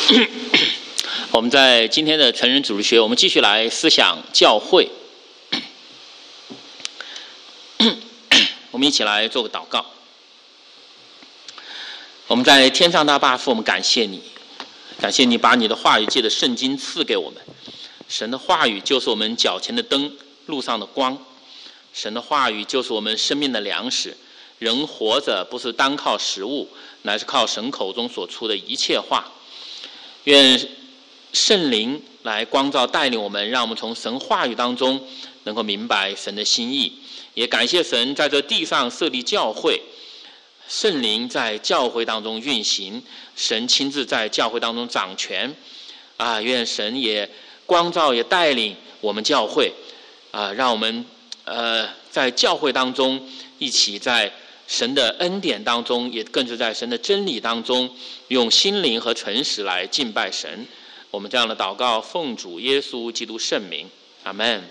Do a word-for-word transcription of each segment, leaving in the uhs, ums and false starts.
我们在今天的成人主日学，我们继续来思想教会。我们一起来做个祷告。我们在天上大爸父，我们感谢你，感谢你把你的话语借着圣经赐给我们。神的话语就是我们脚前的灯，路上的光。神的话语就是我们生命的粮食。人活着不是单靠食物，乃是靠神口中所出的一切话。愿圣灵来光照带领我们，让我们从神话语当中能够明白神的心意。也感谢神在这地上设立教会，圣灵在教会当中运行，神亲自在教会当中掌权。啊，愿神也光照也带领我们教会，啊，让我们呃在教会当中一起在神的恩典当中，也更是在神的真理当中，用心灵和诚实来敬拜神。我们这样的祷告，奉主耶稣基督圣名，阿们。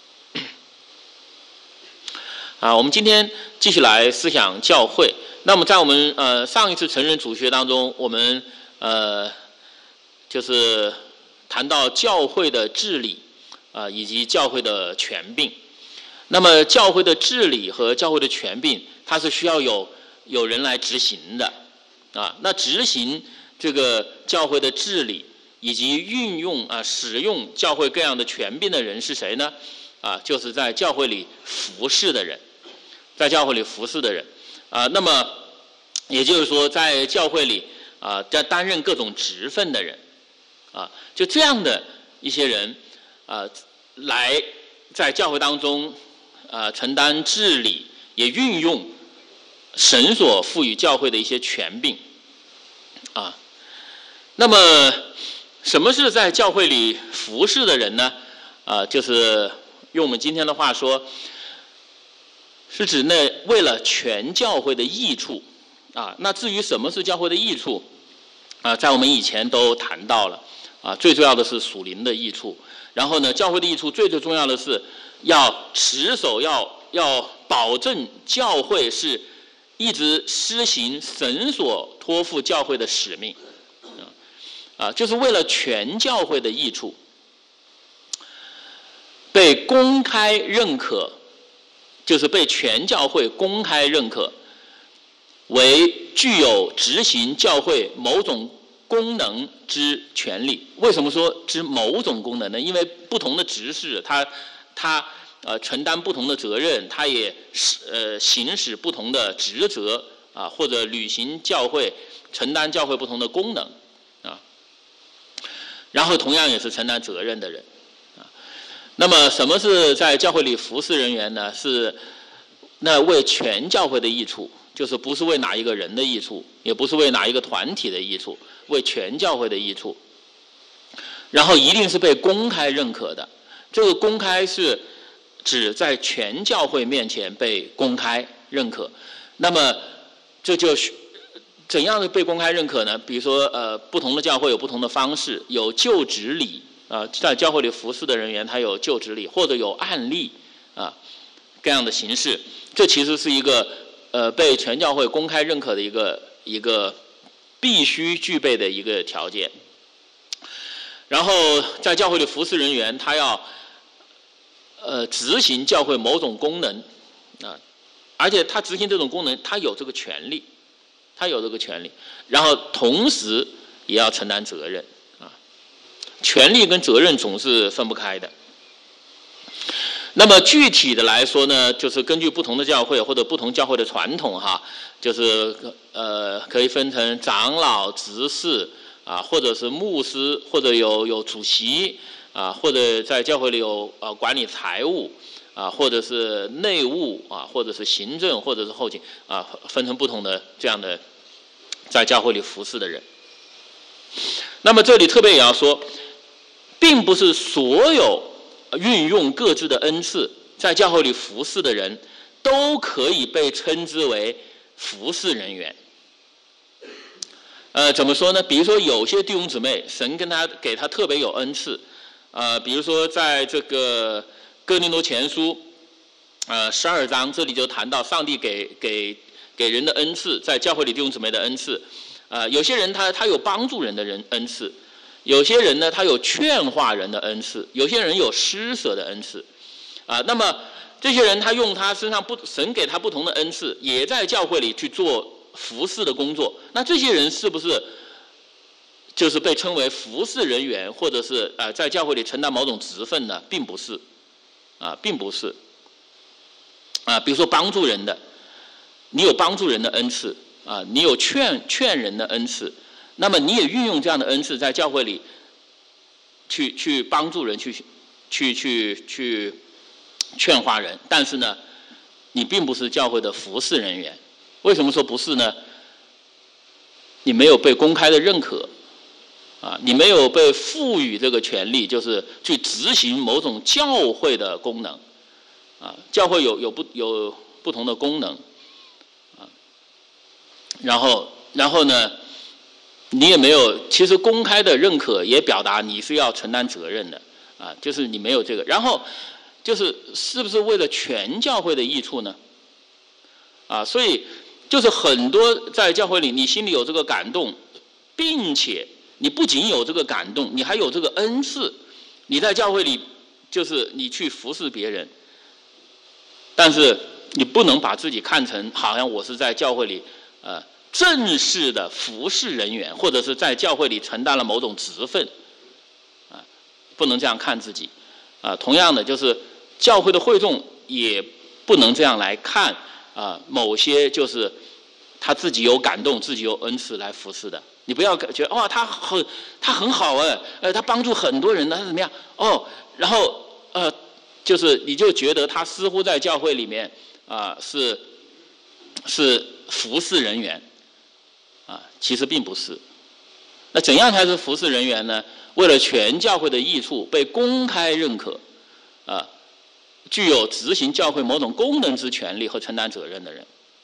啊，我们今天继续来思想教会。那么，在我们呃上一次成人主学当中，我们呃就是谈到教会的治理啊、呃，以及教会的权柄。那么，教会的治理和教会的权柄，它是需要有有人来执行的啊。那执行这个教会的治理以及运用啊使用教会各样的权柄的人是谁呢？啊，就是在教会里服侍的人，在教会里服侍的人啊。那么也就是说，在教会里啊，在担任各种职分的人啊，就这样的一些人啊，来在教会当中啊承担治理，也运用神所赋予教会的一些权柄啊。那么什么是在教会里服侍的人呢？啊，就是用我们今天的话说，是指那为了全教会的益处啊。那至于什么是教会的益处啊，在我们以前都谈到了啊。最重要的是属灵的益处，然后呢，教会的益处最最重要的是要持守，要要保证教会是一直施行神所托付教会的使命啊，就是为了全教会的益处，被公开认可，就是被全教会公开认可为具有执行教会某种功能之权利。为什么说之某种功能呢？因为不同的执事，他他呃承担不同的责任，他也呃行使不同的职责啊，或者履行教会承担教会不同的功能啊。然后同样也是承担责任的人啊。那么什么是在教会里服侍人员呢？是那为全教会的益处，就是不是为哪一个人的益处，也不是为哪一个团体的益处，为全教会的益处。然后一定是被公开认可的。这个公开是指在全教会面前被公开认可。那么这就是怎样的被公开认可呢？比如说呃不同的教会有不同的方式，有就职礼啊、呃，在教会里服侍的人员他有就职礼，或者有案例啊各样的形式。这其实是一个呃被全教会公开认可的一个一个必须具备的一个条件。然后在教会里服侍人员，他要呃执行教会某种功能啊，而且他执行这种功能，他有这个权利，他有这个权利，然后同时也要承担责任啊。权利跟责任总是分不开的。那么具体的来说呢，就是根据不同的教会或者不同教会的传统哈，就是呃可以分成长老、执事啊，或者是牧师，或者有有主席啊，或者在教会里有呃管理财务啊，或者是内务啊，或者是行政，或者是后勤啊，分成不同的这样的在教会里服侍的人。那么这里特别也要说，并不是所有运用各自的恩赐在教会里服侍的人都可以被称之为服侍人员。呃，怎么说呢？比如说有些弟兄姊妹，神跟他给他特别有恩赐，呃，比如说在这个哥林多前书，呃，十二章这里就谈到上帝给给给人的恩赐，在教会里弟兄姊妹的恩赐，呃，有些人他他有帮助人的人恩赐， 有些人呢，他有劝化人的恩赐；有些人有施舍的恩赐。啊，那么这些人他用他身上不神给他不同的恩赐，也在教会里去做服侍的工作。那这些人是不是就是被称为服侍人员，或者是呃在教会里承担某种职分呢？并不是，啊，并不是。啊，比如说帮助人的，你有帮助人的恩赐啊，你有劝劝人的恩赐，那么你也运用这样的恩赐在教会里去去帮助人，去去去去劝化人。但是呢，你并不是教会的服侍人员。为什么说不是呢？你没有被公开的认可。啊，你没有被赋予这个权利，就是去执行某种教会的功能。啊，教会有有不有不同的功能。啊，然后然后呢，你也没有，其实公开的认可也表达你是要承担责任的。啊，就是你没有这个。然后就是是不是为了全教会的益处呢？啊，所以就是很多在教会里，你心里有这个感动，并且你不仅有这个感动，你还有这个恩赐，你在教会里就是你去服侍别人，但是你不能把自己看成好像我是在教会里呃正式的服侍人员，或者是在教会里承担了某种职分，啊，不能这样看自己。啊，同样的就是教会的会众也不能这样来看啊，某些就是他自己有感动，自己有恩赐来服侍的。你不要觉得哇，他很他很好哎，呃，他帮助很多人，他是怎么样？哦，然后呃，就是你就觉得他似乎在教会里面啊、呃、是是服侍人员啊，其实并不是。那怎样才是服侍人员呢？为了全教会的益处，被公开认可，啊，具有执行教会某种功能之权利和承担责任的人。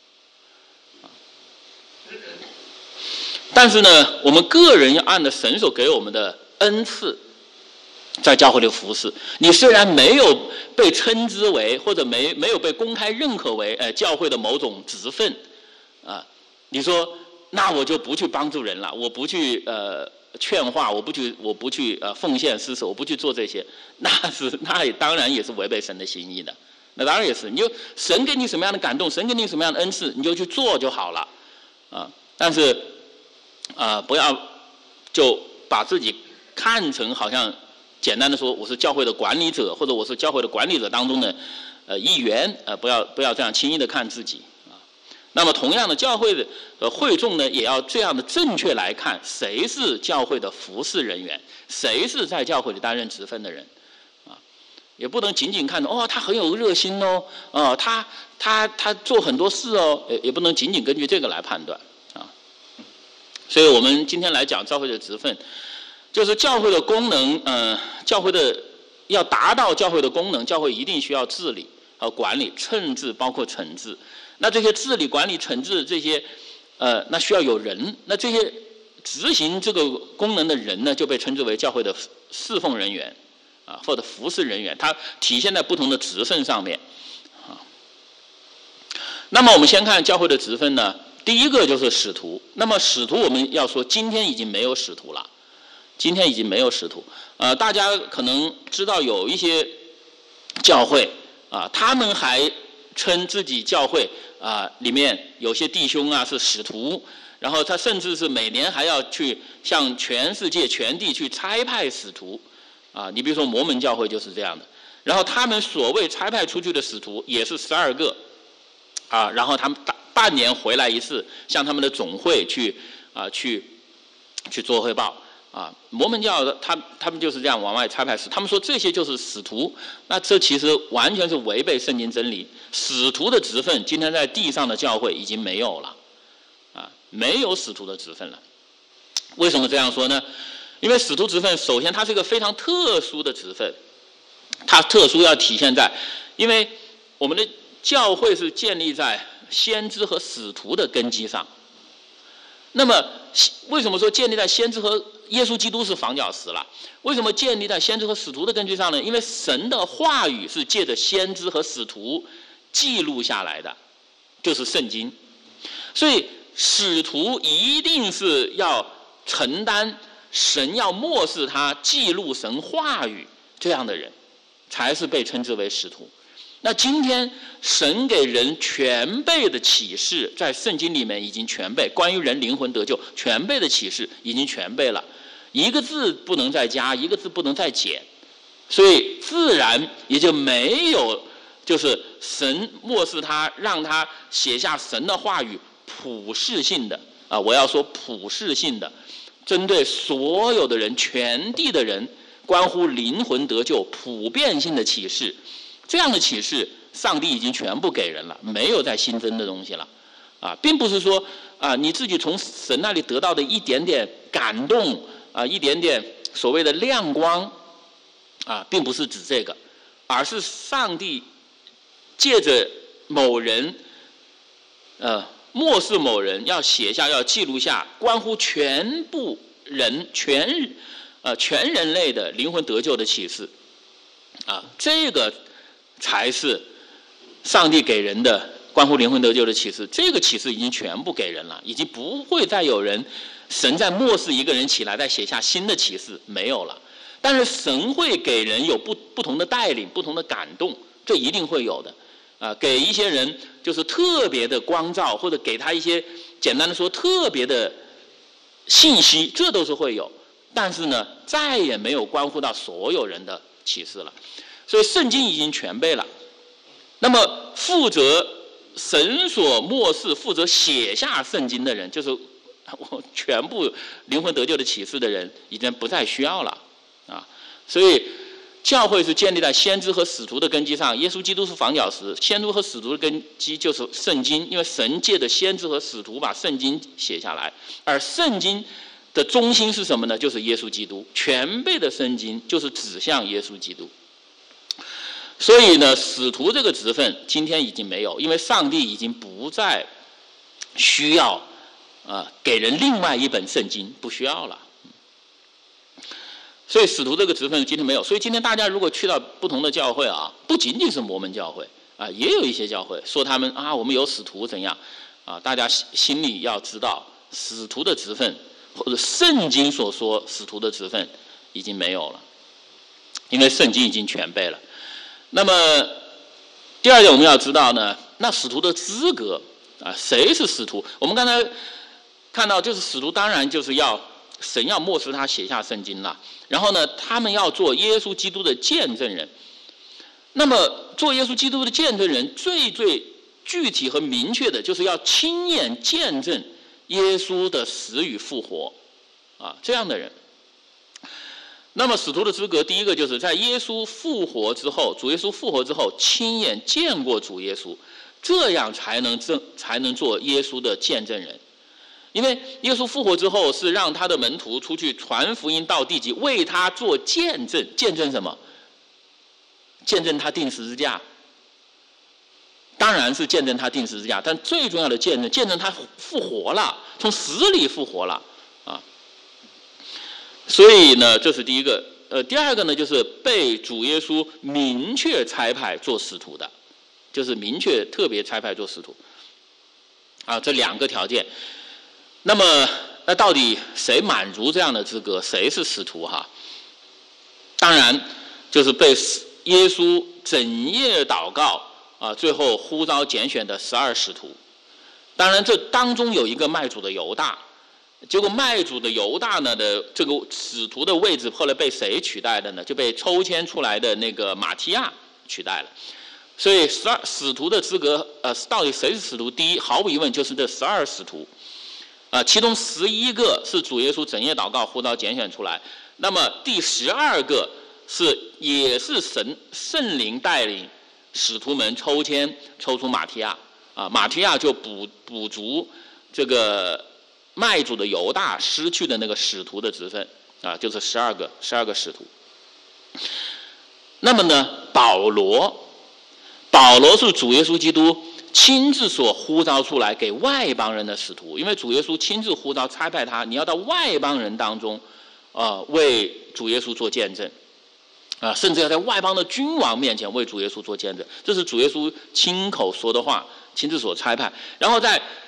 但是呢，我们个人要按着神所给我们的恩赐，在教会里服侍。你虽然没有被称之为，或者没没有被公开认可为，呃，教会的某种职分，啊，你说那我就不去帮助人了，我不去呃劝化，我不去我不去呃奉献施舍，我不去做这些，那是那也当然也是违背神的心意的。那当然也是，你就神给你什么样的感动，神给你什么样的恩赐，你就去做就好了，啊，但是。啊、呃，不要就把自己看成好像简单的说我是教会的管理者，或者我是教会的管理者当中的呃一员，呃不要不要这样轻易的看自己啊。那么同样的，教会的呃会众呢，也要这样的正确来看谁是教会的服侍人员，谁是在教会里担任职分的人啊，也不能仅仅看哦他很有热心哦，啊、呃、他他他做很多事哦，也也不能仅仅根据这个来判断。所以我们今天来讲教会的职分，就是教会的功能，呃，教会的要达到教会的功能，教会一定需要治理和管理，甚至包括惩治。那这些治理、管理、惩治这些，呃，那需要有人。那这些执行这个功能的人呢，就被称之为教会的侍奉人员，啊，或者服侍人员。它体现在不同的职分上面，啊。那么我们先看教会的职分呢。第一个就是使徒。那么使徒我们要说今天已经没有使徒了，今天已经没有使徒。呃，大家可能知道有一些教会啊，他们还称自己教会啊里面有些弟兄啊是使徒，然后他甚至是每年还要去向全世界全地去差派使徒啊。你比如说摩门教会就是这样的，然后他们所谓差派出去的使徒也是十二个啊，然后他们大半年回来一次，向他们的总会去啊、呃、去去做汇报啊。摩门教的他他们就是这样往外差派使，他们说这些就是使徒，那这其实完全是违背圣经真理。使徒的职分，今天在地上的教会已经没有了啊，没有使徒的职分了。为什么这样说呢？因为使徒职分，首先它是一个非常特殊的职分，它特殊要体现在，因为我们的教会是建立在先知和使徒的根基上。那么为什么说建立在先知和耶稣基督是房角石了？为什么建立在先知和使徒的根基上呢？因为神的话语是借着先知和使徒记录下来的，就是圣经。所以使徒一定是要承担神要漠视他，记录神话语，这样的人才是被称之为使徒。那今天神给人全备的启示，在圣经里面已经全备，关于人灵魂得救全备的启示已经全备了，一个字不能再加，一个字不能再减，所以自然也就没有就是神漠视他，让他写下神的话语，普世性的啊，我要说普世性的，针对所有的人，全地的人，关乎灵魂得救普遍性的启示，这样的启示上帝已经全部给人了，没有再新增的东西了啊，并不是说啊你自己从神那里得到的一点点感动啊，一点点所谓的亮光啊，并不是指这个，而是上帝借着某人呃漠视某人，要写下，要记录下关乎全部人全呃全人类的灵魂得救的启示啊，这个才是上帝给人的关乎灵魂得救的启示。这个启示已经全部给人了，已经不会再有人神在漠视一个人起来再写下新的启示，没有了。但是神会给人有不不同的带领，不同的感动，这一定会有的啊，给一些人就是特别的光照，或者给他一些简单的说特别的信息，这都是会有。但是呢，再也没有关乎到所有人的启示了。所以圣经已经全备了。那么负责神所漠视、负责写下圣经的人，就是我全部灵魂得救的启示的人，已经不再需要了啊。所以教会是建立在先知和使徒的根基上，耶稣基督是房角石，先知和使徒的根基就是圣经，因为神借着先知和使徒把圣经写下来，而圣经的中心是什么呢？就是耶稣基督，全备的圣经就是指向耶稣基督。所以呢，使徒这个职分今天已经没有，因为上帝已经不再需要啊、呃、给人另外一本圣经，不需要了。所以使徒这个职分今天没有。所以今天大家如果去到不同的教会啊，不仅仅是摩门教会啊，也有一些教会说他们啊，我们有使徒怎样啊？大家心里要知道，使徒的职分或者圣经所说使徒的职分已经没有了，因为圣经已经全备了。那么第二点我们要知道呢，那使徒的资格啊，谁是使徒？我们刚才看到，就是使徒当然就是要神要漠视他写下圣经了，然后呢，他们要做耶稣基督的见证人。那么做耶稣基督的见证人，最最具体和明确的就是要亲眼见证耶稣的死与复活啊，这样的人。那么使徒的资格，第一个就是在耶稣复活之后，主耶稣复活之后，亲眼见过主耶稣，这样才能证才能做耶稣的见证人。因为耶稣复活之后，是让他的门徒出去传福音到地极，为他做见证。见证什么？见证他钉十字架。当然是见证他钉十字架，但最重要的见证，见证他复活了，从死里复活了啊。所以呢，这是第一个。呃，第二个呢，就是被主耶稣明确差派做使徒的，就是明确特别差派做使徒。啊，这两个条件。那么，那到底谁满足这样的资格？谁是使徒哈？当然，就是被耶稣整夜祷告啊，最后呼召拣选的十二使徒。当然，这当中有一个卖主的犹大。结果卖主的犹大呢的这个使徒的位置后来被谁取代的呢？就被抽签出来的那个马提亚取代了。所以十二使徒的资格，呃，到底谁是使徒？第一，毫无疑问就是这十二使徒，啊、呃，其中十一个是主耶稣整夜祷告呼召拣选出来，那么第十二个是也是神圣灵带领使徒们抽签抽出马提亚，啊，马提亚就补补足这个卖主的犹大失去的那个使徒的职分啊，就是十二个十二个使徒。那么呢，保罗，保罗是主耶稣基督亲自所呼召出来给外邦人的使徒，因为主耶稣亲自呼召差派他，你要到外邦人当中，啊、呃，为主耶稣做见证，啊、呃，甚至要在外邦的君王面前为主耶稣做见证，这是主耶稣亲口说的话，亲自所差派。然后在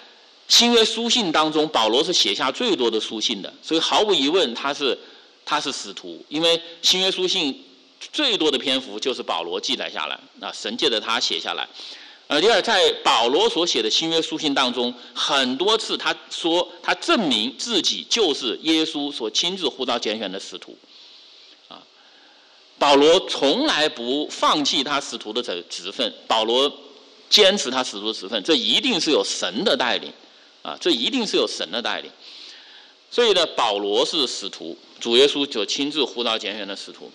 新约书信当中，保罗是写下最多的书信的，所以毫无疑问他是他是使徒，因为新约书信最多的篇幅就是保罗记载下来，啊，神借着他写下来。呃，第二，在保罗所写的新约书信当中，很多次他说他证明自己就是耶稣所亲自呼召拣选的使徒，啊，保罗从来不放弃他使徒的职分，保罗坚持他使徒的职分，这一定是有神的带领。啊，这一定是有神的带领，所以呢，保罗是使徒，主耶稣就亲自呼召拣选的使徒。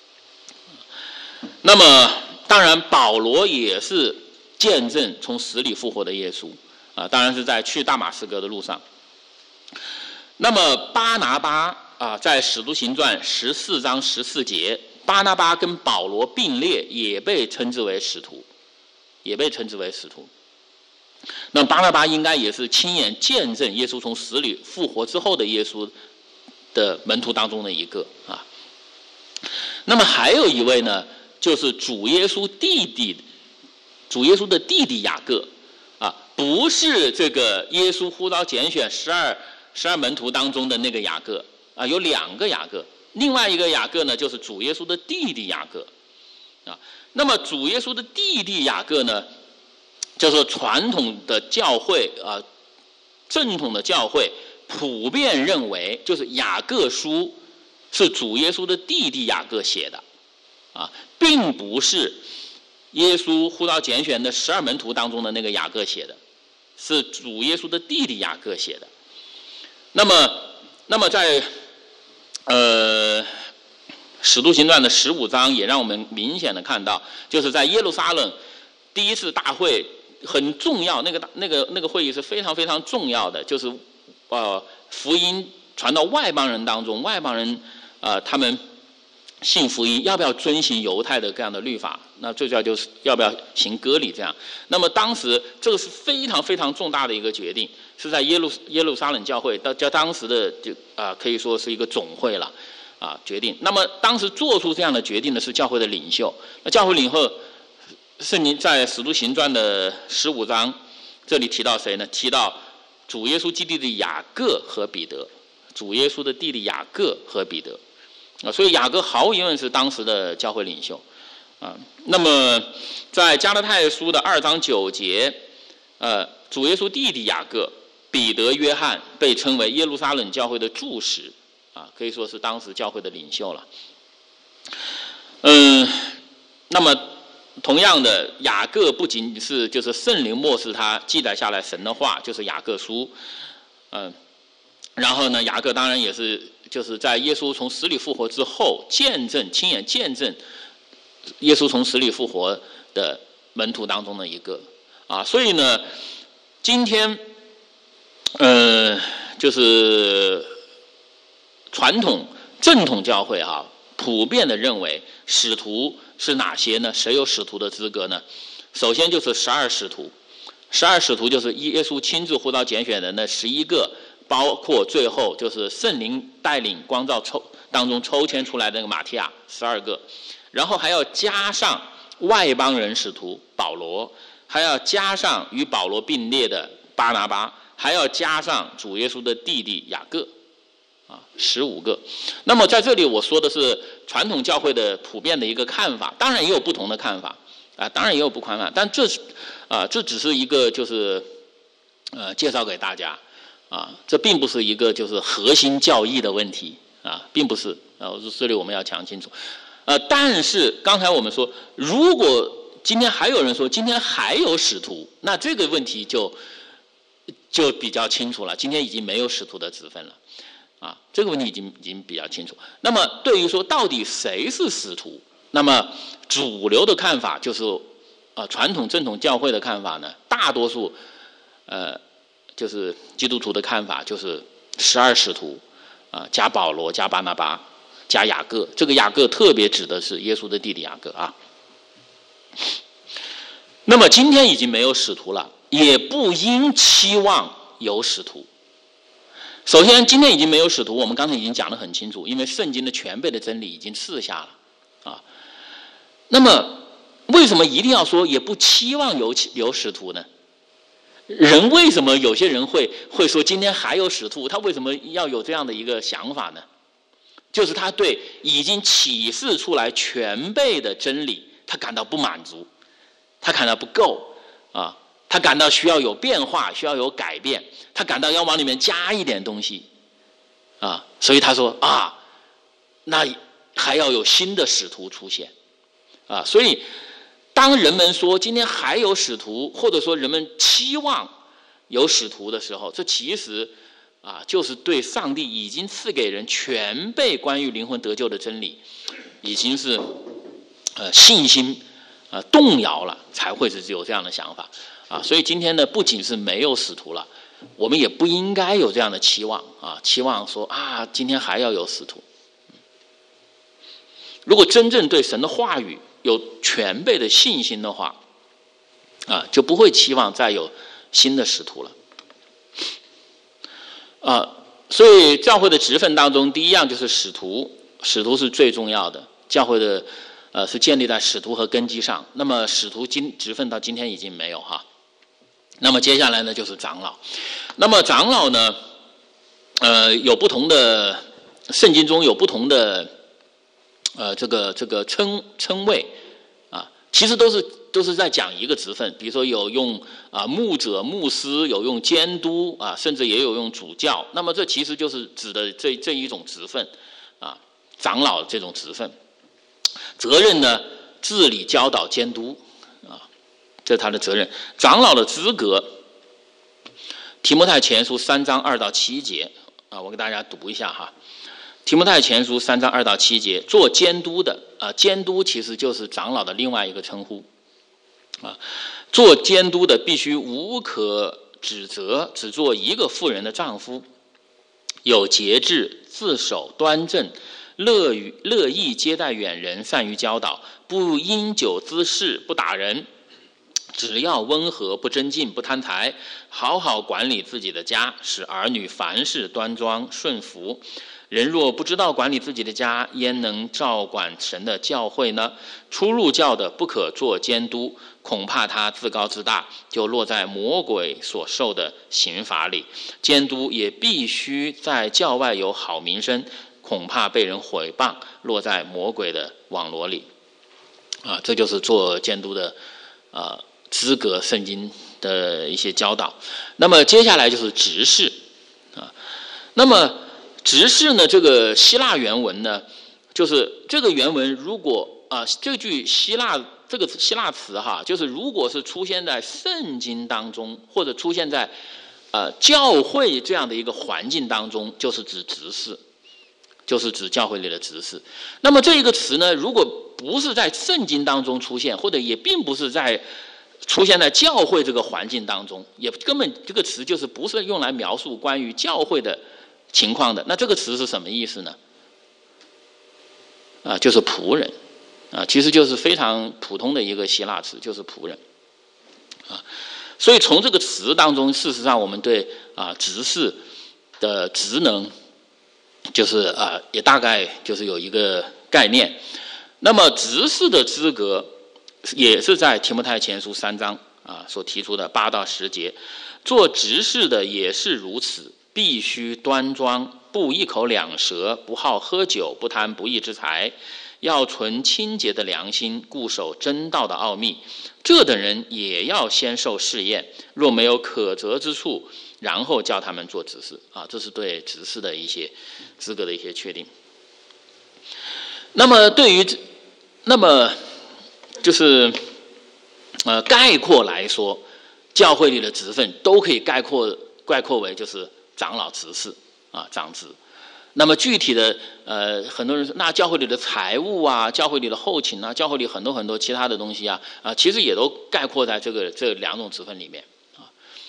那么，当然，保罗也是见证从死里复活的耶稣啊，当然是在去大马士革的路上。那么，巴拿巴啊，在使徒行传十四章十四节，巴拿巴跟保罗并列，也被称之为使徒，也被称之为使徒。那巴拿巴应该也是亲眼见证耶稣从死里复活之后的耶稣的门徒当中的一个啊。那么还有一位呢，就是主耶稣弟弟，主耶稣的弟弟雅各啊，不是这个耶稣呼召拣选十二十二门徒当中的那个雅各啊，有两个雅各，另外一个雅各呢，就是主耶稣的弟弟雅各啊。那么主耶稣的弟弟雅各呢？就是传统的教会啊，正统的教会普遍认为，就是雅各书是主耶稣的弟弟雅各写的，啊，并不是耶稣呼召拣选的十二门徒当中的那个雅各写的，是主耶稣的弟弟雅各写的。那么，那么在呃《使徒行传》的十五章也让我们明显的看到，就是在耶路撒冷第一次大会。很重要，那个那个那个会议是非常非常重要的，就是呃福音传到外邦人当中，外邦人呃他们信福音要不要遵行犹太的这样的律法？那最主要就是要不要行割礼这样。那么当时这个是非常非常重大的一个决定，是在耶路耶路撒冷教会到叫当时的就啊、呃、可以说是一个总会了啊决定。那么当时做出这样的决定的是教会的领袖，那教会领袖。圣经在使徒行传的十五章，这里提到谁呢？提到主耶稣基督的雅各和彼得，主耶稣的弟弟雅各和彼得，啊，所以雅各毫无疑问是当时的教会领袖，啊，那么在加拉太书的二章九节，呃，主耶稣弟弟雅各、彼得、约翰被称为耶路撒冷教会的柱石，啊，可以说是当时教会的领袖了。嗯，那么。同样的，雅各不仅是就是圣灵默示他记载下来神的话，就是雅各书，嗯、呃，然后呢，雅各当然也是就是在耶稣从死里复活之后，见证亲眼见证耶稣从死里复活的门徒当中的一个啊，所以呢，今天，呃，就是传统正统教会哈、啊，普遍的认为使徒。是哪些呢？谁有使徒的资格呢？首先就是十二使徒，十二使徒就是耶稣亲自呼召拣选的那十一个，包括最后就是圣灵带领光照抽当中抽签出来的那个马提亚十二个，然后还要加上外邦人使徒保罗，还要加上与保罗并列的巴拿巴，还要加上主耶稣的弟弟雅各。啊，十五个。那么在这里我说的是传统教会的普遍的一个看法，当然也有不同的看法啊，当然也有不看法，但这是啊，这只是一个就是呃介绍给大家啊，这并不是一个就是核心教义的问题啊，并不是啊，这里我们要讲清楚。呃，但是刚才我们说，如果今天还有人说今天还有使徒，那这个问题就就比较清楚了，今天已经没有使徒的职分了。啊，这个问题已经已经比较清楚。那么，对于说到底谁是使徒，那么主流的看法就是，呃，传统正统教会的看法呢，大多数，呃，就是基督徒的看法就是十二使徒，啊、呃，加保罗、加巴拿巴、加雅各。这个雅各特别指的是耶稣的弟弟雅各啊。那么今天已经没有使徒了，也不应期望有使徒。首先，今天已经没有使徒，我们刚才已经讲得很清楚，因为圣经的全备的真理已经赐下了啊。那么，为什么一定要说也不期望有有使徒呢？ 人为什么有些人会会说今天还有使徒？他为什么要有这样的一个想法呢？就是他对已经启示出来全备的真理，他感到不满足，他感到不够啊，他感到需要有变化，需要有改变，他感到要往里面加一点东西啊，所以他说啊，那还要有新的使徒出现啊，所以当人们说今天还有使徒，或者说人们期望有使徒的时候，这其实啊，就是对上帝已经赐给人全备关于灵魂得救的真理，已经是呃信心呃动摇了，才会是有这样的想法啊。所以今天呢，不仅是没有使徒了，我们也不应该有这样的期望啊，期望说啊，今天还要有使徒。如果真正对神的话语有全备的信心的话，啊，就不会期望再有新的使徒了。啊，所以教会的职分当中，第一样就是使徒，使徒是最重要的。教会的呃是建立在使徒和根基上。那么使徒今职分到今天已经没有哈。那么接下来呢就是长老。那么长老呢，呃有不同的，圣经中有不同的呃这个这个称称谓啊，其实都是都是在讲一个职分。比如说有用啊牧者、牧师，有用监督啊，甚至也有用主教。那么这其实就是指的这这一种职分啊，长老这种职分。责任呢，治理、教导、监督啊，这是他的责任。长老的资格，提摩太前书三章二到七节啊，我给大家读一下哈。提摩太前书三章二到七节，做监督的啊，监督其实就是长老的另外一个称呼啊。做监督的必须无可指责，只做一个妇人的丈夫，有节制，自守端正，乐于乐意接待远人，善于教导，不因酒滋事，不打人，只要温和，不争竞，不贪财，好好管理自己的家，使儿女凡事端庄顺服。人若不知道管理自己的家，焉能照管神的教会呢？初入教的不可做监督，恐怕他自高自大，就落在魔鬼所受的刑罚里。监督也必须在教外有好名声，恐怕被人毁谤，落在魔鬼的网罗里。啊，这就是做监督的呃资格，圣经的一些教导。那么接下来就是执事啊，那么执事呢，这个希腊原文呢，就是这个原文如果啊、呃，这句希腊这个希腊词哈，就是如果是出现在圣经当中，或者出现在呃教会这样的一个环境当中，就是指执事，就是指教会里的执事。那么这一个词呢，如果不是在圣经当中出现，或者也并不是在出现在教会这个环境当中，也根本这个词就是不是用来描述关于教会的情况的，那这个词是什么意思呢？啊，就是仆人啊，其实就是非常普通的一个希腊词，就是仆人啊。所以从这个词当中，事实上我们对啊执事的职能，就是啊也大概就是有一个概念。那么执事的资格也是在提摩太前书三章啊所提出的八到十节，做执事的也是如此。必须端庄，不一口两舌，不好喝酒，不贪不义之财，要存清洁的良心，固守真道的奥秘。这等人也要先受试验，若没有可责之处，然后叫他们做执事啊。这是对执事的一些资格的一些确定。那么对于那么就是呃概括来说，教会里的职分都可以概括概括为就是长老、执事啊，长职。那么具体的，呃，很多人说，那教会里的财务啊，教会里的后勤啊，教会里很多很多其他的东西啊，啊，其实也都概括在这个这两种职分里面啊。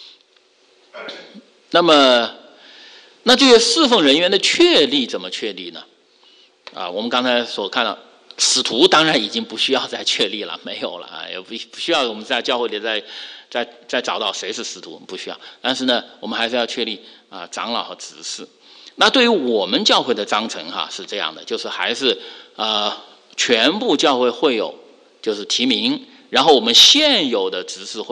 那么，那这些侍奉人员的确立怎么确立呢？啊，我们刚才所看到，使徒当然已经不需要再确立了，没有了啊，也不不需要我们在教会里再再再找到谁是使徒，不需要。但是呢，我们还是要确立啊长老和执事。那对于我们教会的章程哈是这样的，就是还是呃全部教会会友就是提名，然后我们现有的执事会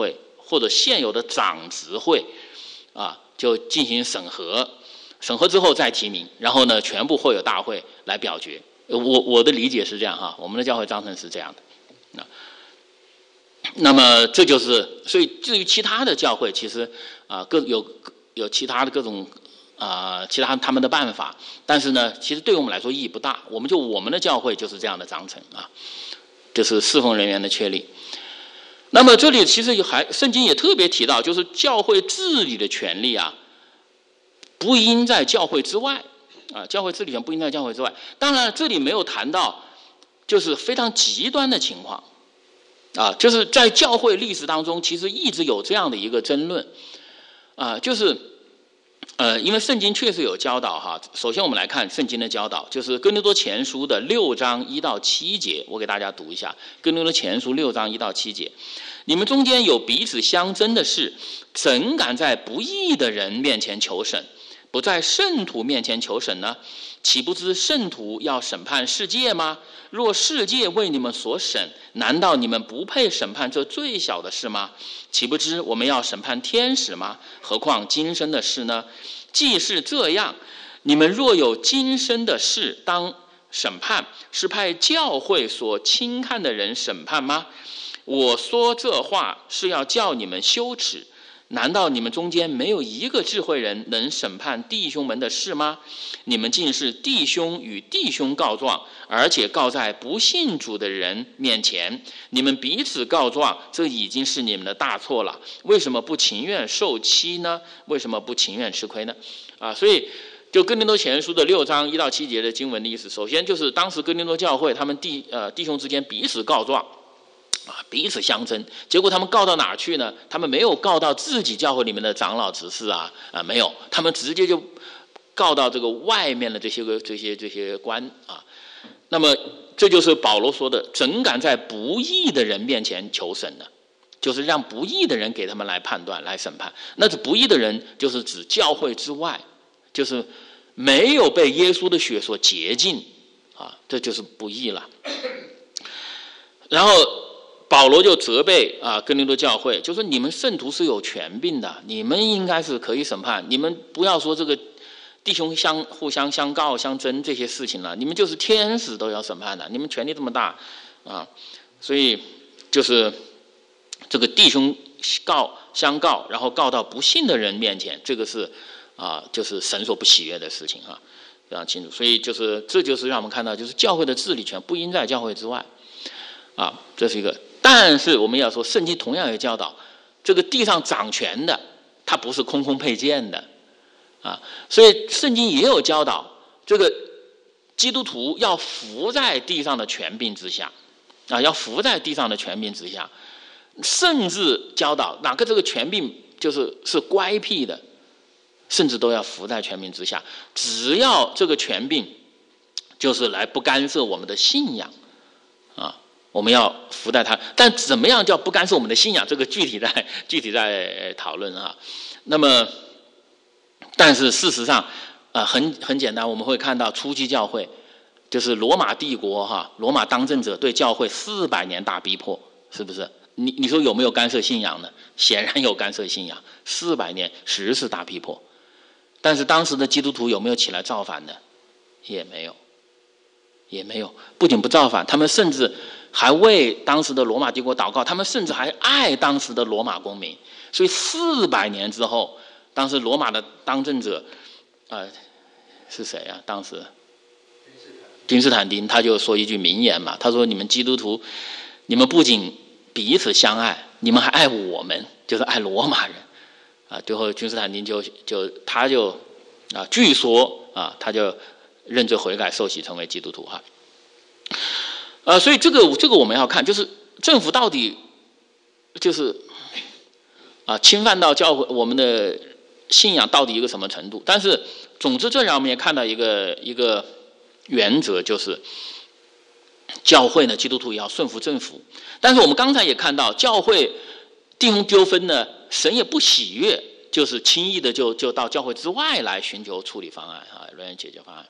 或者现有的长执会啊，就进行审核，审核之后再提名，然后呢，全部会有大会来表决。我我的理解是这样哈，我们的教会章程是这样的。啊，那么这就是，所以至于其他的教会，其实啊各有有其他的各种啊、呃、其他他们的办法，但是呢，其实对我们来说意义不大。我们就我们的教会就是这样的章程啊，就是侍奉人员的确立。那么这里其实还圣经也特别提到，就是教会治理的权利啊，不应在教会之外啊，教会治理权不应在教会之外。当然，这里没有谈到就是非常极端的情况啊，就是在教会历史当中，其实一直有这样的一个争论啊，就是呃，因为圣经确实有教导哈。首先我们来看圣经的教导，就是哥林多前书的六章一到七节，我给大家读一下。哥林多前书六章一到七节，你们中间有彼此相争的事，怎敢在不义的人面前求审，不在圣徒面前求审呢？岂不知圣徒要审判世界吗？若世界为你们所审，难道你们不配审判这最小的事吗？岂不知我们要审判天使吗？何况今生的事呢？既是这样，你们若有今生的事当审判，是派教会所轻看的人审判吗？我说这话是要叫你们羞耻。难道你们中间没有一个智慧人能审判弟兄们的事吗？你们竟是弟兄与弟兄告状，而且告在不信主的人面前。你们彼此告状，这已经是你们的大错了。为什么不情愿受欺呢？为什么不情愿吃亏呢？啊，所以就哥林多前书的六章一到七节的经文的意思，首先就是当时哥林多教会他们弟呃弟兄之间彼此告状。啊，彼此相争，结果他们告到哪儿去呢？他们没有告到自己教会里面的长老执事啊，啊没有，他们直接就告到这个外面的这些个这些这些官啊。那么这就是保罗说的，怎敢在不义的人面前求审呢？就是让不义的人给他们来判断、来审判。那这不义的人就是指教会之外，就是没有被耶稣的血所洁净啊，这就是不义了。然后保罗就责备啊哥林多教会，就说你们圣徒是有权柄的，你们应该是可以审判，你们不要说这个弟兄相互相相告相争这些事情了，你们就是天使都要审判的，你们权力这么大啊，所以就是这个弟兄告相告，然后告到不信的人面前，这个是啊就是神所不喜悦的事情啊，非常清楚。所以就是这就是让我们看到，就是教会的治理权不应在教会之外啊，这是一个。但是我们要说，圣经同样有教导，这个地上掌权的，它不是空空佩剑的，啊，所以圣经也有教导，这个基督徒要服在地上的权柄之下，啊，要服在地上的权柄之下，甚至教导哪个这个权柄就是是乖僻的，甚至都要服在权柄之下，只要这个权柄就是来不干涉我们的信仰，啊。我们要服在他，但怎么样叫不干涉我们的信仰？这个具体在具体在讨论啊。那么，但是事实上，呃，很很简单，我们会看到初期教会，就是罗马帝国哈，罗马当政者对教会四百年大逼迫，是不是？你你说有没有干涉信仰呢？显然有干涉信仰，四百年十次大逼迫。但是当时的基督徒有没有起来造反呢？也没有，也没有。不仅不造反，他们甚至还为当时的罗马帝国祷告，他们甚至还爱当时的罗马公民。所以四百年之后，当时罗马的当政者，呃，是谁啊？当时君士坦丁他就说一句名言嘛，他说：“你们基督徒，你们不仅彼此相爱，你们还爱我们，就是爱罗马人。”啊，最后君士坦丁就就他就啊，据说啊，他就认罪悔改，受洗成为基督徒哈。呃，所以这个这个我们要看，就是政府到底就是啊侵犯到教会我们的信仰到底一个什么程度？但是总之，这让我们也看到一个一个原则，就是教会呢，基督徒也要顺服政府。但是我们刚才也看到，教会弟兄纠纷呢，神也不喜悦，就是轻易的就就到教会之外来寻求处理方案啊，人员解决方案。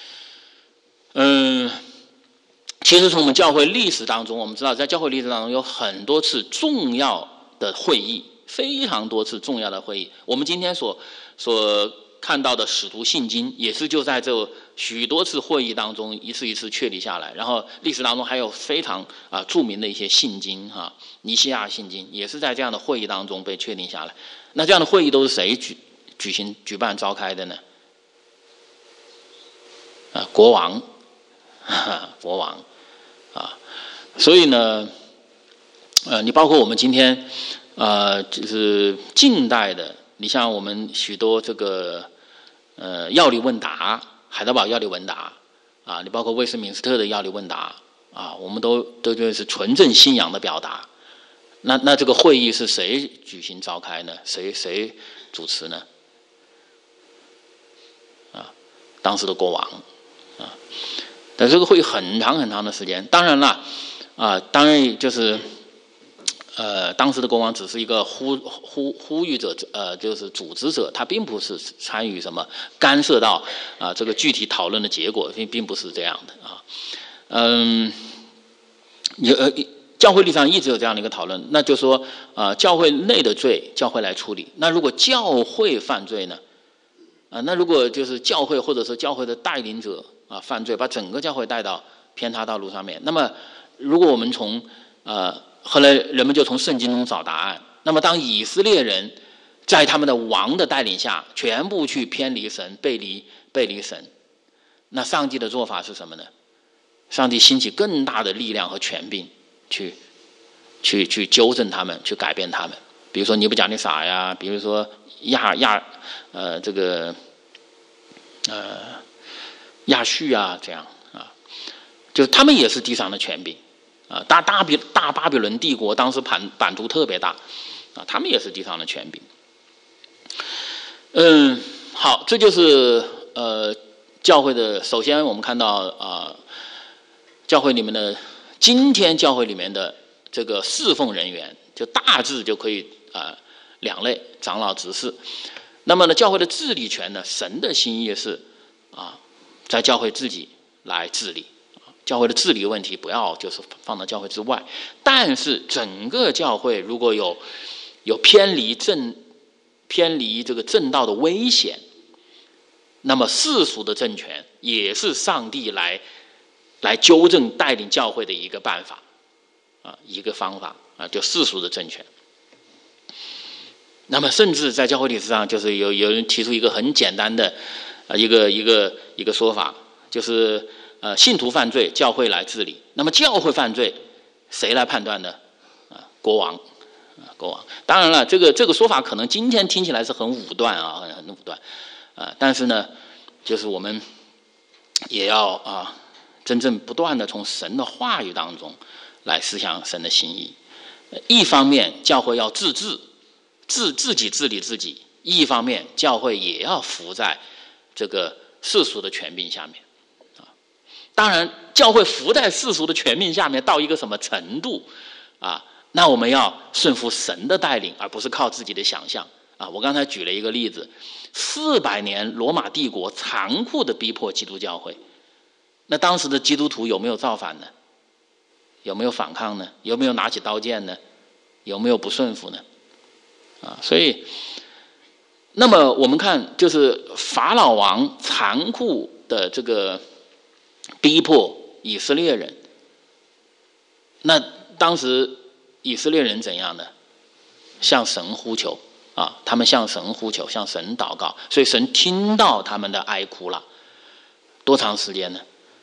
嗯。其实从我们教会历史当中，我们知道在教会历史当中有很多次重要的会议， 非常多次重要的会议。我们今天所所看到的使徒信经，也是就在这许多次会议当中一次一次确立下来。然后历史当中还有非常啊著名的一些信经哈、啊，尼西亚信经也是在这样的会议当中被确定下来。那这样的会议都是谁举举行举办召开的呢？啊，国王，哈哈国王啊，所以呢，呃，你包括我们今天呃，就是近代的。你像我们许多这个呃要理问答，海德堡要理问答啊，你包括威斯敏斯特的要理问答啊，我们都都觉得是纯正信仰的表达。那那这个会议是谁举行召开呢？谁谁主持呢？啊，当时的国王啊，但这个会议很长很长的时间。当然了啊，当然就是。呃，当时的国王只是一个呼呼呼吁者，呃，就是组织者，他并不是参与什么干涉到啊、呃、这个具体讨论的结果，并并不是这样的啊。嗯，有呃教会历史上一直有这样的一个讨论，那就是说啊、呃，教会内的罪，教会来处理。那如果教会犯罪呢？啊、呃，那如果就是教会或者是教会的带领者啊、呃、犯罪，把整个教会带到偏差道路上面，那么如果我们从呃。后来人们就从圣经中找答案。那么当以色列人在他们的王的带领下全部去偏离神，背离背离神，那上帝的做法是什么呢？上帝兴起更大的力量和权柄去去去纠正他们，去改变他们。比如说尼布甲尼撒呀，比如说亚亚呃这个呃亚述啊，这样啊，就他们也是地上的权柄。啊，大大比大巴比伦帝国当时版版图特别大，啊，他们也是地上的权柄。嗯，好，这就是呃教会的。首先，我们看到啊、呃，教会里面的今天教会里面的这个侍奉人员，就大致就可以啊、呃、两类：长老、执事。那么呢，教会的治理权呢，神的心意是啊，在教会自己来治理。教会的治理问题不要就是放到教会之外，但是整个教会如果有有偏离正偏离这个正道的危险，那么世俗的政权也是上帝来来纠正带领教会的一个办法啊，一个方法啊，就世俗的政权。那么甚至在教会历史上，就是有有人提出一个很简单的啊一个一个一个说法，就是。呃，信徒犯罪，教会来治理。那么教会犯罪，谁来判断呢？啊，国王，啊，国王。当然了，这个这个说法可能今天听起来是很武断啊，很很武断，啊，但是呢，就是我们也要啊，真正不断的从神的话语当中来思想神的心意。一方面，教会要自治，自自己治理自己；一方面，教会也要服在这个世俗的权柄下面。当然，教会服在世俗的权柄下面到一个什么程度啊？那我们要顺服神的带领，而不是靠自己的想象啊！我刚才举了一个例子，四百年罗马帝国残酷的逼迫基督教会，那当时的基督徒有没有造反呢？有没有反抗呢？有没有拿起刀剑呢？有没有不顺服呢？啊，所以，那么我们看，就是法老王残酷的这个。逼迫以色列人，那当时以色列人怎样呢？向神呼求啊，他们向神呼求，向神祷告，所以神听到他们的哀哭了。多长时间呢？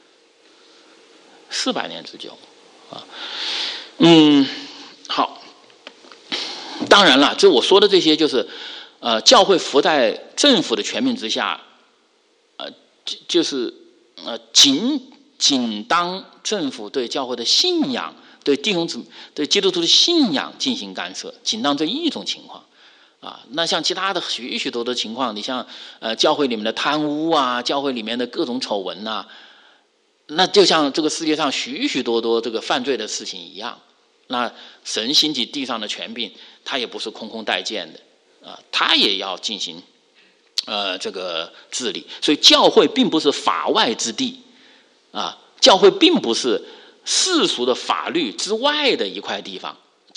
四百年之久啊。嗯，好。当然了，这我说的这些就是，呃，教会服在政府的权柄之下，呃，就是。呃，仅仅当政府对教会的信仰、对弟兄姊妹、对基督徒的信仰进行干涉，仅当这一种情况啊。那像其他的许许多多情况，你像呃教会里面的贪污啊，教会里面的各种丑闻呐、啊，那就像这个世界上许许多多这个犯罪的事情一样。那神兴起地上的权柄，他也不是空空待见的啊，他也要进行。呃，这个治理，所以教会并不是法外之地，啊，教会并不是世俗的法律之外的一块地方，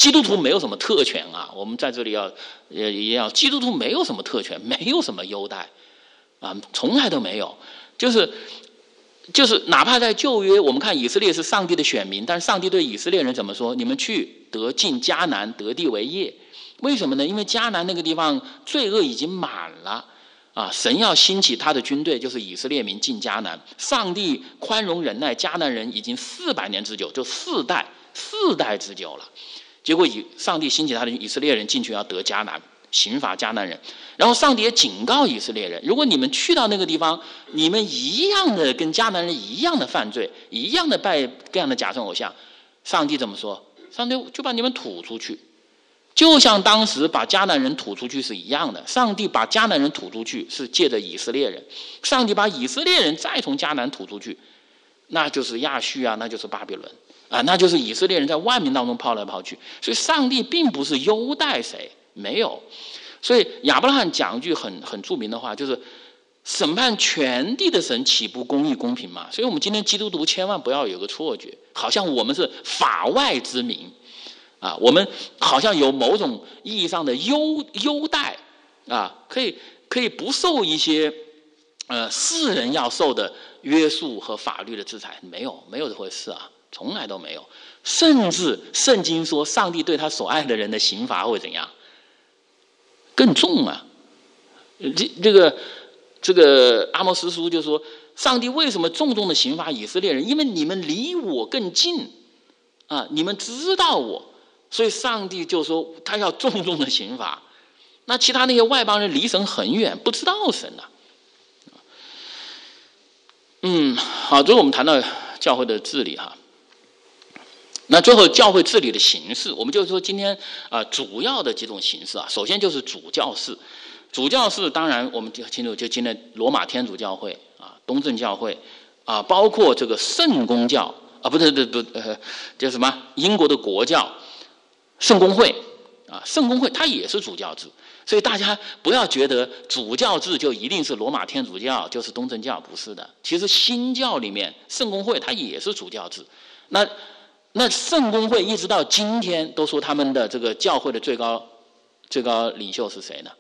基督徒没有什么特权啊，我们在这里要也也要，基督徒没有什么特权，没有什么优待啊，从来都没有。就是就是哪怕在旧约，我们看以色列是上帝的选民，但是上帝对以色列人怎么说？你们去得进迦南，得地为业。为什么呢？因为迦南那个地方罪恶已经满了啊，神要兴起他的军队，就是以色列民进迦南。上帝宽容忍耐迦南人已经四百年之久，就四代四代之久了。结果以上帝兴起他的以色列人进去要得迦南，刑罚迦南人。然后上帝也警告以色列人，如果你们去到那个地方，你们一样的跟迦南人一样的犯罪，一样的拜各样的假神偶像，上帝怎么说？上帝就把你们吐出去，就像当时把迦南人吐出去是一样的。上帝把迦南人吐出去是借着以色列人，上帝把以色列人再从迦南吐出去，那就是亚述啊，那就是巴比伦啊，那就是以色列人在万民当中跑来跑去。所以上帝并不是优待谁，没有。所以亚伯拉罕讲一句很很著名的话，就是审判全地的神岂不公义公平吗？所以我们今天基督徒千万不要有个错觉，好像我们是法外之民啊，我们好像有某种意义上的优优待啊，可以可以不受一些呃世人要受的约束和法律的制裁，没有没有这回事啊，从来都没有。甚至圣经说，上帝对他所爱的人的刑罚会怎样？更重啊！这这个这个阿摩斯书就说，上帝为什么重重的刑罚以色列人？因为你们离我更近啊，你们知道我，所以上帝就说他要重重的刑罚。那其他那些外邦人离神很远，不知道神啊。嗯，好，最后我们谈到教会的治理哈。那最后教会治理的形式，我们就说今天啊、呃、主要的几种形式啊，首先就是主教士。主教士当然我们就清楚，就今天罗马天主教会啊、东正教会啊，包括这个圣公教啊，不对不对不呃，叫什么英国的国教圣公会啊，圣公会它也是主教制。所以大家不要觉得主教制就一定是罗马天主教，就是东正教，不是的。其实新教里面圣公会它也是主教制。那那圣公会一直到今天都说他们的这个教会的最高最高领袖是谁呢？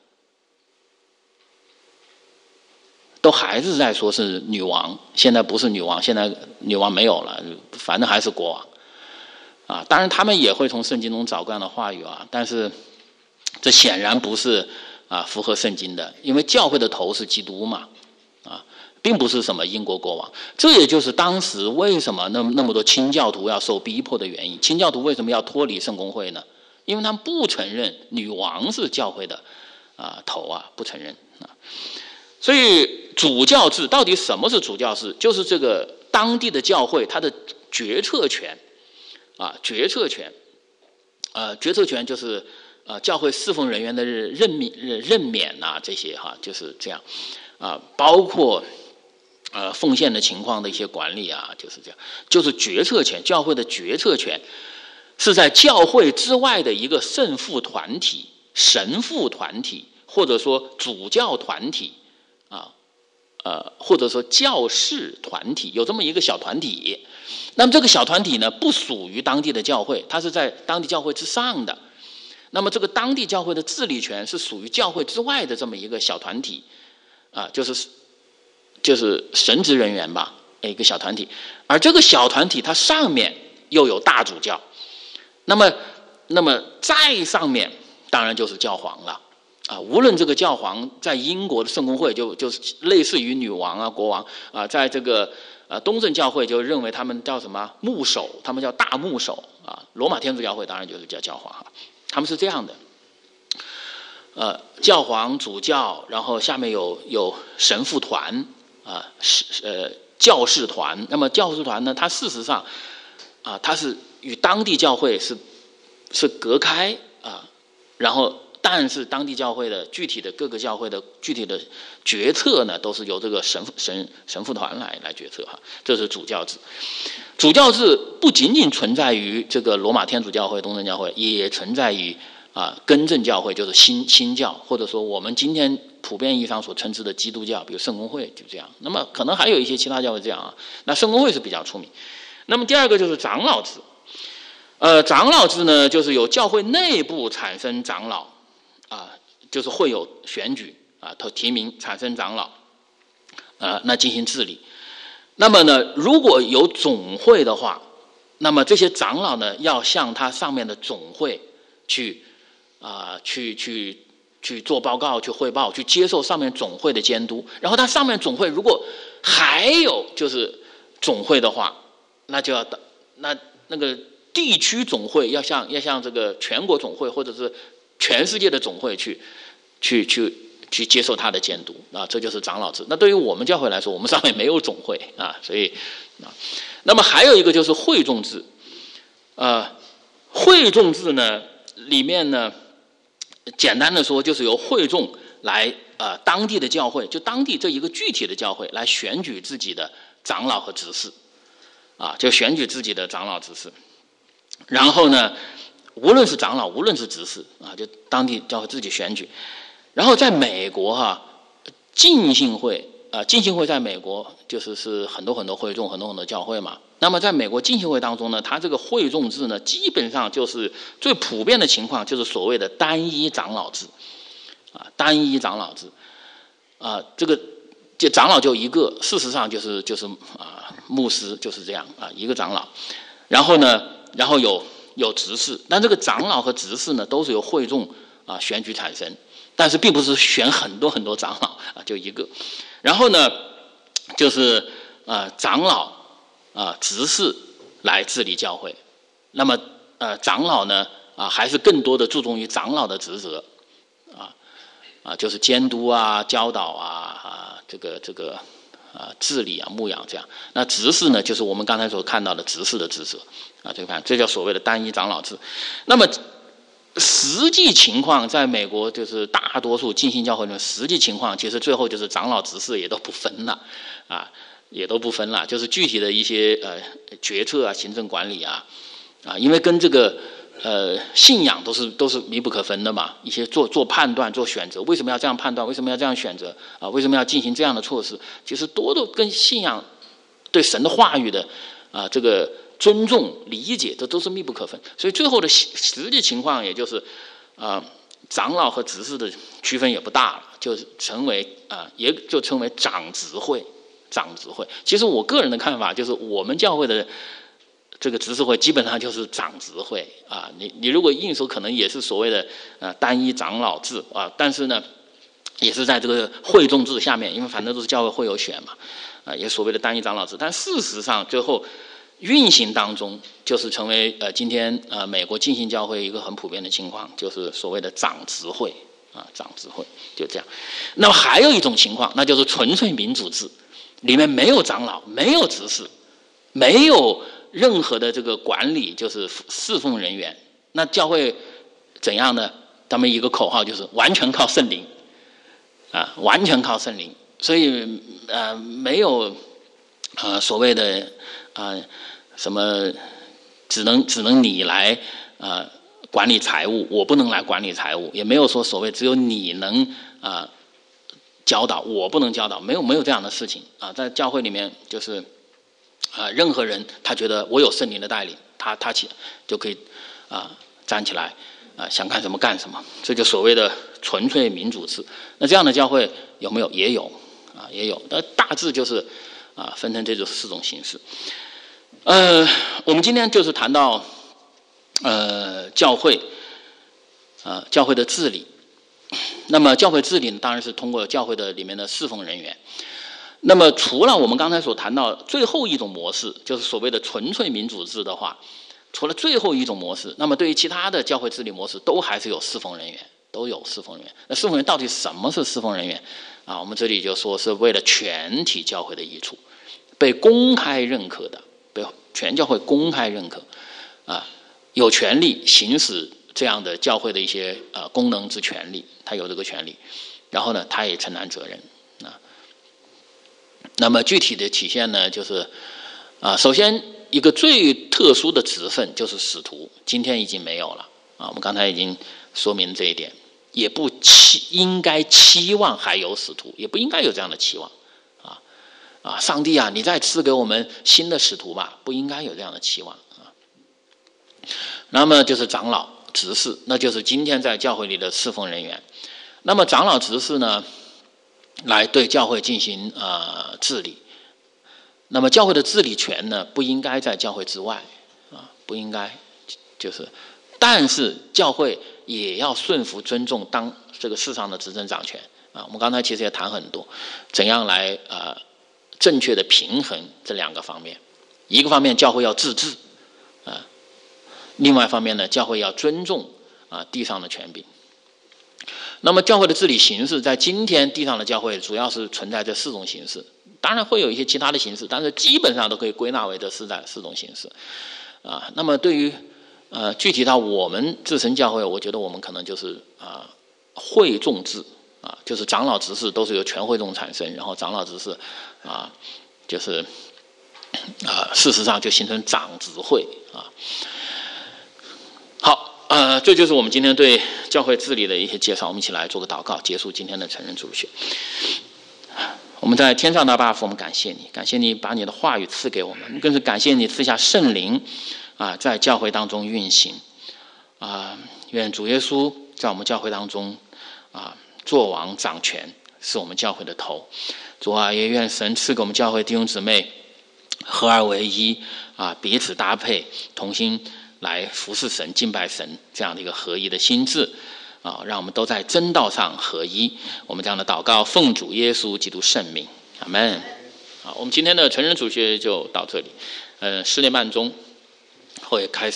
都还是在说是女王，现在不是女王，现在女王没有了，反正还是国王啊。当然他们也会从圣经中找各样的话语啊，但是这显然不是啊符合圣经的，因为教会的头是基督嘛啊。并不是什么英国国王，这也就是当时为什么那么那么多清教徒要受逼迫的原因。清教徒为什么要脱离圣公会呢？因为他们不承认女王是教会的啊头啊，不承认啊。所以主教制到底什么是主教制？就是这个当地的教会它的决策权啊，决策权，呃，决策权就是呃教会侍奉人员的任免任免呐、啊，这些哈、啊、就是这样啊，包括。呃，奉献的情况的一些管理啊，就是这样，就是决策权，教会的决策权是在教会之外的一个圣父团体、神父团体，或者说主教团体啊，呃，或者说教士团体，有这么一个小团体。那么这个小团体呢，不属于当地的教会，它是在当地教会之上的。那么这个当地教会的治理权是属于教会之外的这么一个小团体啊，就是。就是神职人员吧，一个小团体，而这个小团体它上面又有大主教，那么，那么再上面当然就是教皇了啊。无论这个教皇在英国的圣公会就就是类似于女王啊、国王啊，在这个呃东正教会就认为他们叫什么牧首，他们叫大牧首啊。罗马天主教会当然就是叫教皇哈，他们是这样的。呃，教皇、主教，然后下面有有神父团。啊，是呃教士团。那么教士团呢，它事实上啊，它是与当地教会是是隔开啊，然后但是当地教会的具体的各个教会的具体的决策呢，都是由这个神神神父团来来决策哈。这是主教制。主教制不仅仅存在于这个罗马天主教会、东正教会，也存在于啊更正教会，就是新新教，或者说我们今天。普遍意义上所称之的基督教，比如圣公会就这样。那么可能还有一些其他教会这样啊。那圣公会是比较出名。那么第二个就是长老制呃，长老制呢，就是由教会内部产生长老，啊，就是会有选举啊，投提名产生长老，啊，那进行治理。那么呢，如果有总会的话，那么这些长老呢，要向他上面的总会去啊、呃，去去去做报告、去汇报、去接受上面总会的监督。然后他上面总会如果还有就是总会的话，那就要那那个地区总会要向要向这个全国总会或者是全世界的总会去去去去接受他的监督啊，这就是长老制。那对于我们教会来说，我们上面没有总会啊，所以啊，那么还有一个就是会众制，呃，会众制呢里面呢，简单的说就是由会众来呃当地的教会，就当地这一个具体的教会来选举自己的长老和执事，啊，就选举自己的长老执事，然后呢，无论是长老，无论是执事啊，就当地教会自己选举。然后在美国哈、啊，浸信会啊，浸信会在美国就是是很多很多会众，很多很多教会嘛。那么在美国浸信会当中呢，它这个会众制呢，基本上就是最普遍的情况，就是所谓的单一长老制啊，单一长老制啊，这个这长老就一个，事实上就是就是啊，牧师就是这样啊，一个长老。然后呢，然后有有执事，但这个长老和执事呢，都是由会众啊选举产生。但是并不是选很多很多长老啊，就一个。然后呢，就是呃长老啊、执事来治理教会。那么呃长老呢啊还是更多的注重于长老的职责啊啊就是监督啊、教导啊啊这个这个啊治理啊、牧养这样。那执事呢，就是我们刚才所看到的执事的职责啊，这个看这叫所谓的单一长老制。那么实际情况，在美国就是大多数浸信教会中，实际情况其实最后就是长老执事也都不分了，啊，也都不分了，就是具体的一些呃决策啊、行政管理啊，啊，因为跟这个呃信仰都是都是密不可分的嘛，一些做做判断、做选择，为什么要这样判断？为什么要这样选择？啊，为什么要进行这样的措施？其实多都跟信仰对神的话语的啊这个尊重、理解，这都是密不可分。所以最后的实际情况，也就是，呃，长老和执事的区分也不大了，就是成为啊、呃，也就称为长执会。长执会，其实我个人的看法就是，我们教会的这个执事会基本上就是长执会啊。你你如果硬说，可能也是所谓的呃单一长老制啊，但是呢，也是在这个会众制下面，因为反正都是教会会有选嘛，啊，也所谓的单一长老制。但事实上，最后运行当中，就是成为呃今天呃美国浸信教会一个很普遍的情况，就是所谓的长执会啊，长执会就这样。那么还有一种情况，那就是纯粹民主制，里面没有长老，没有执事，没有任何的这个管理，就是侍奉人员。那教会怎样呢？他们一个口号就是完全靠圣灵啊，完全靠圣灵。所以呃没有呃所谓的啊、呃、什么只能只能你来呃管理财务，我不能来管理财务，也没有说所谓只有你能啊、呃、教导，我不能教导，没有没有这样的事情啊。在教会里面就是啊、呃、任何人他觉得我有圣灵的带领，他他起就可以啊、呃、站起来啊、呃、想干什么干什么，这就所谓的纯粹民主制。那这样的教会有没有？也有啊，也有。那大致就是啊分成这种四种形式。呃，我们今天就是谈到呃教会啊、呃、教会的治理。那么教会治理当然是通过教会的里面的侍奉人员。那么除了我们刚才所谈到最后一种模式，就是所谓的纯粹民主制的话，除了最后一种模式，那么对于其他的教会治理模式都还是有侍奉人员，都有侍奉人员。那侍奉人员到底什么是侍奉人员啊？我们这里就说是为了全体教会的益处，被公开认可的，被全教会公开认可啊，有权利行使这样的教会的一些呃功能之权利，他有这个权利，然后呢，他也承担责任啊。那么具体的体现呢，就是啊，首先一个最特殊的职分就是使徒，今天已经没有了啊。我们刚才已经说明这一点，也不期应该期望还有使徒，也不应该有这样的期望啊啊！上帝啊，你再赐给我们新的使徒吧，不应该有这样的期望啊。 那么就是长老、执事，那就是今天在教会里的侍奉人员。那么长老、执事呢，来对教会进行呃治理。那么教会的治理权呢，不应该在教会之外啊，不应该，就是，但是教会也要顺服、尊重当这个世上的执政掌权啊。我们刚才其实也谈很多，怎样来呃正确的平衡这两个方面。一个方面，教会要自治啊；另外一方面呢，教会要尊重啊地上的权柄。那么教会的治理形式，在今天地上的教会主要是存在这四种形式，当然会有一些其他的形式，但是基本上都可以归纳为这四代四种形式啊。那么对于呃具体到我们自身教会，我觉得我们可能就是啊会众制啊，就是长老执事都是由全会众产生，然后长老执事啊就是啊事实上就形成长执会啊。好。呃，这就是我们今天对教会治理的一些介绍。我们一起来做个祷告，结束今天的成人主学。我们在天上的爸父，我们感谢你，感谢你把你的话语赐给我们，更是感谢你赐下圣灵啊，在教会当中运行啊。愿主耶稣在我们教会当中啊作王掌权，是我们教会的头。主啊，也愿神赐给我们教会弟兄姊妹合而为一啊，彼此搭配，同心来服侍神、敬拜神，这样的一个合一的心智啊，让我们都在真道上合一。我们这样的祷告，奉主耶稣基督圣名，阿们。好，我们今天的成人主学就到这里。呃，四点半钟会开始。